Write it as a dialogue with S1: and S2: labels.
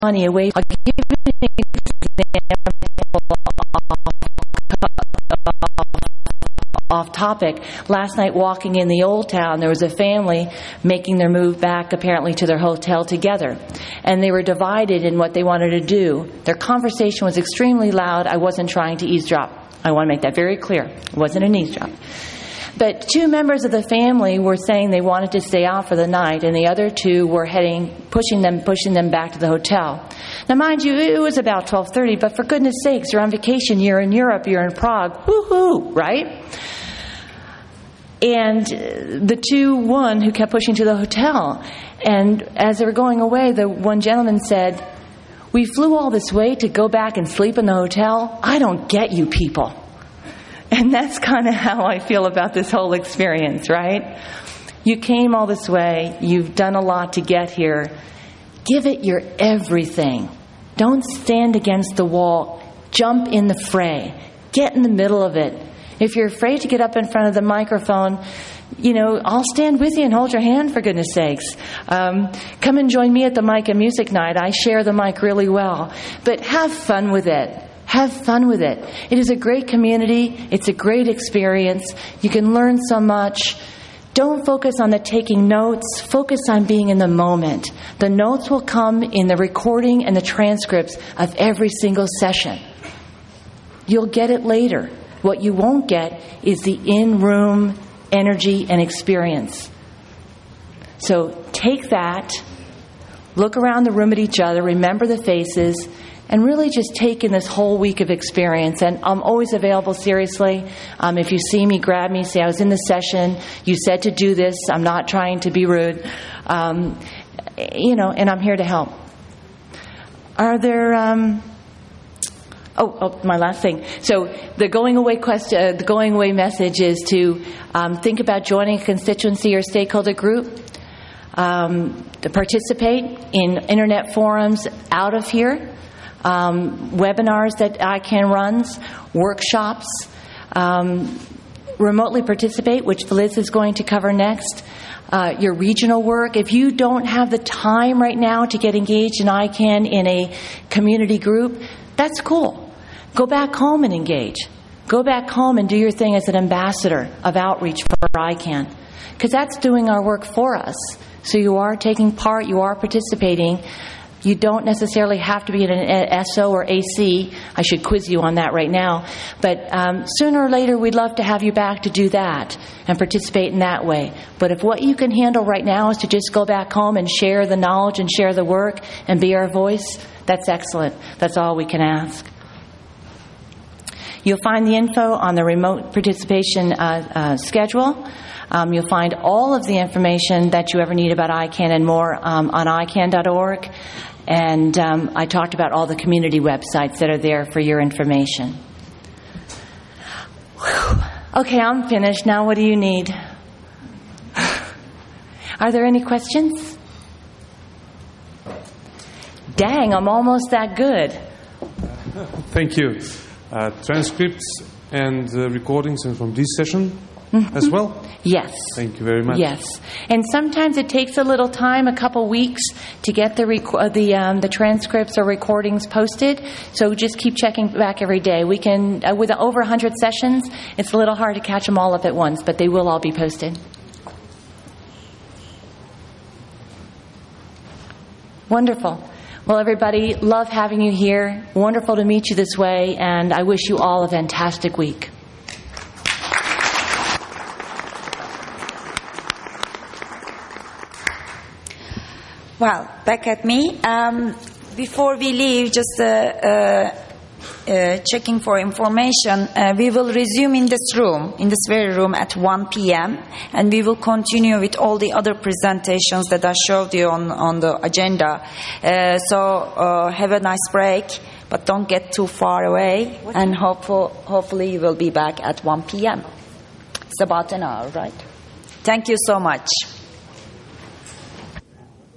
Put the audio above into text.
S1: money away. I'll give you an example off topic. Last night, walking in the Old Town, there was a family making their move back, apparently, to their hotel together. And they were divided in what they wanted to do. Their conversation was extremely loud. I wasn't trying to eavesdrop. I want to make that very clear. It wasn't an eavesdrop. But two members of the family were saying they wanted to stay out for the night, and the other two were pushing them back to the hotel. Now, mind you, it was about 12:30, but for goodness sakes, you're on vacation, you're in Europe, you're in Prague, woohoo, right? And the one who kept pushing to the hotel, and as they were going away, the one gentleman said, "We flew all this way to go back and sleep in the hotel? I don't get you people." And that's kind of how I feel about this whole experience, right? You came all this way. You've done a lot to get here. Give it your everything. Don't stand against the wall. Jump in the fray. Get in the middle of it. If you're afraid to get up in front of the microphone, I'll stand with you and hold your hand, for goodness sakes. Come and join me at the Mic and Music Night. I share the mic really well. But have fun with it. Have fun with it. It is a great community. It's a great experience. You can learn so much. Don't focus on the taking notes. Focus on being in the moment. The notes will come in the recording and the transcripts of every single session. You'll get it later. What you won't get is the in-room energy and experience. So take that, look around the room at each other, remember the faces, and really just take in this whole week of experience. And I'm always available, seriously. If you see me, grab me, say, "I was in the session. You said to do this. I'm not trying to be rude." And I'm here to help. Are there... my last thing. So the going away message is to think about joining a constituency or stakeholder group, to participate in internet forums out of here, webinars that ICANN runs, workshops, remotely participate, which Liz is going to cover next, your regional work. If you don't have the time right now to get engaged in ICANN in a community group, that's cool. Go back home and engage. Go back home and do your thing as an ambassador of outreach for ICANN, because that's doing our work for us. So you are taking part, you are participating. You don't necessarily have to be in an SO or AC. I should quiz you on that right now. But sooner or later, we'd love to have you back to do that and participate in that way. But if what you can handle right now is to just go back home and share the knowledge and share the work and be our voice, that's excellent. That's all we can ask. You'll find the info on the remote participation schedule. You'll find all of the information that you ever need about ICANN and more on ICANN.org. And I talked about all the community websites that are there for your information. Whew. Okay, I'm finished. Now what do you need? Are there any questions? Dang, I'm almost that good.
S2: Thank you. Transcripts and recordings and from this session as well?
S1: Yes.
S2: Thank you very much.
S1: Yes. And sometimes it takes a little time, a couple weeks, to get the transcripts or recordings posted. So just keep checking back every day. We can, with over 100 sessions, it's a little hard to catch them all up at once, but they will all be posted. Wonderful. Well, everybody, love having you here. Wonderful to meet you this way, and I wish you all a fantastic week.
S3: Well, back at me. Before we leave, just checking for information, we will resume in this very room at 1 p.m. and we will continue with all the other presentations that I showed you on the agenda. So have a nice break, but don't get too far away, and hopefully you will be back at 1 p.m. It's about an hour, right? Thank you so much.